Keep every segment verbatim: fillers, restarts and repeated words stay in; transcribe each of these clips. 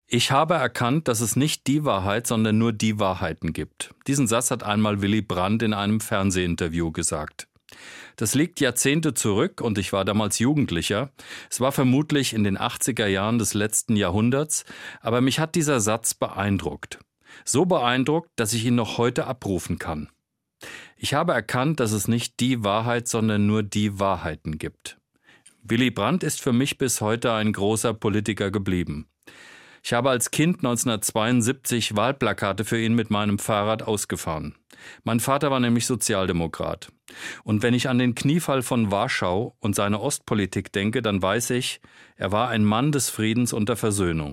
Ich habe erkannt, dass es nicht die Wahrheit, sondern nur die Wahrheiten gibt. Diesen Satz hat einmal Willy Brandt in einem Fernsehinterview gesagt. Das liegt Jahrzehnte zurück und ich war damals Jugendlicher. Es war vermutlich in den achtziger Jahren des letzten Jahrhunderts, aber mich hat dieser Satz beeindruckt. So beeindruckt, dass ich ihn noch heute abrufen kann. Ich habe erkannt, dass es nicht die Wahrheit, sondern nur die Wahrheiten gibt. Willy Brandt ist für mich bis heute ein großer Politiker geblieben. Ich habe als Kind neunzehnhundertzweiundsiebzig Wahlplakate für ihn mit meinem Fahrrad ausgefahren. Mein Vater war nämlich Sozialdemokrat. Und wenn ich an den Kniefall von Warschau und seine Ostpolitik denke, dann weiß ich, er war ein Mann des Friedens und der Versöhnung.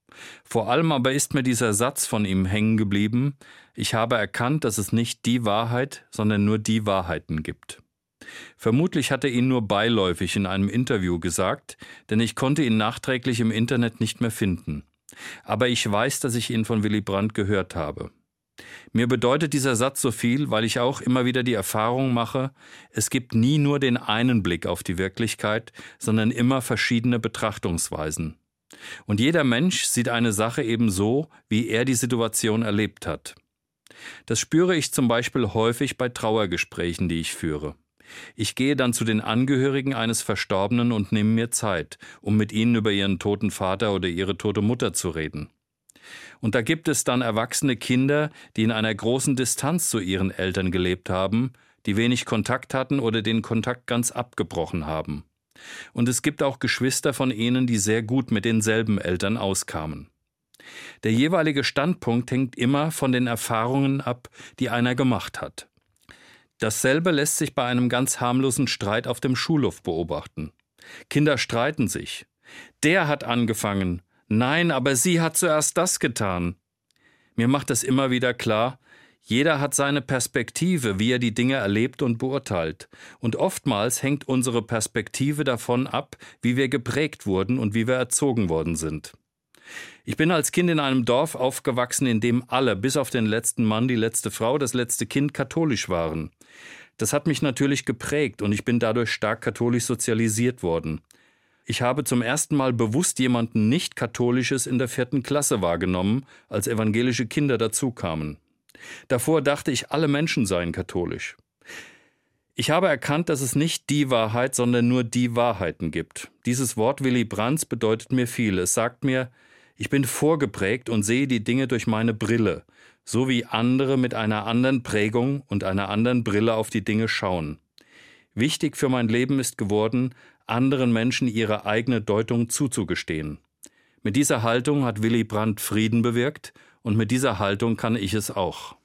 Vor allem aber ist mir dieser Satz von ihm hängen geblieben: Ich habe erkannt, dass es nicht die Wahrheit, sondern nur die Wahrheiten gibt. Vermutlich hat er ihn nur beiläufig in einem Interview gesagt, denn ich konnte ihn nachträglich im Internet nicht mehr finden. Aber ich weiß, dass ich ihn von Willy Brandt gehört habe. Mir bedeutet dieser Satz so viel, weil ich auch immer wieder die Erfahrung mache, es gibt nie nur den einen Blick auf die Wirklichkeit, sondern immer verschiedene Betrachtungsweisen. Und jeder Mensch sieht eine Sache eben so, wie er die Situation erlebt hat. Das spüre ich zum Beispiel häufig bei Trauergesprächen, die ich führe. Ich gehe dann zu den Angehörigen eines Verstorbenen und nehme mir Zeit, um mit ihnen über ihren toten Vater oder ihre tote Mutter zu reden. Und da gibt es dann erwachsene Kinder, die in einer großen Distanz zu ihren Eltern gelebt haben, die wenig Kontakt hatten oder den Kontakt ganz abgebrochen haben. Und es gibt auch Geschwister von ihnen, die sehr gut mit denselben Eltern auskamen. Der jeweilige Standpunkt hängt immer von den Erfahrungen ab, die einer gemacht hat. Dasselbe lässt sich bei einem ganz harmlosen Streit auf dem Schulhof beobachten. Kinder streiten sich. Der hat angefangen. Nein, aber sie hat zuerst das getan. Mir macht es immer wieder klar, jeder hat seine Perspektive, wie er die Dinge erlebt und beurteilt. Und oftmals hängt unsere Perspektive davon ab, wie wir geprägt wurden und wie wir erzogen worden sind. Ich bin als Kind in einem Dorf aufgewachsen, in dem alle, bis auf den letzten Mann, die letzte Frau, das letzte Kind, katholisch waren. Das hat mich natürlich geprägt und ich bin dadurch stark katholisch sozialisiert worden. Ich habe zum ersten Mal bewusst jemanden Nicht-Katholisches in der vierten Klasse wahrgenommen, als evangelische Kinder dazukamen. Davor dachte ich, alle Menschen seien katholisch. Ich habe erkannt, dass es nicht die Wahrheit, sondern nur die Wahrheiten gibt. Dieses Wort Willy Brandts bedeutet mir viel. Es sagt mir, ich bin vorgeprägt und sehe die Dinge durch meine Brille, so wie andere mit einer anderen Prägung und einer anderen Brille auf die Dinge schauen. Wichtig für mein Leben ist geworden, anderen Menschen ihre eigene Deutung zuzugestehen. Mit dieser Haltung hat Willy Brandt Frieden bewirkt und mit dieser Haltung kann ich es auch.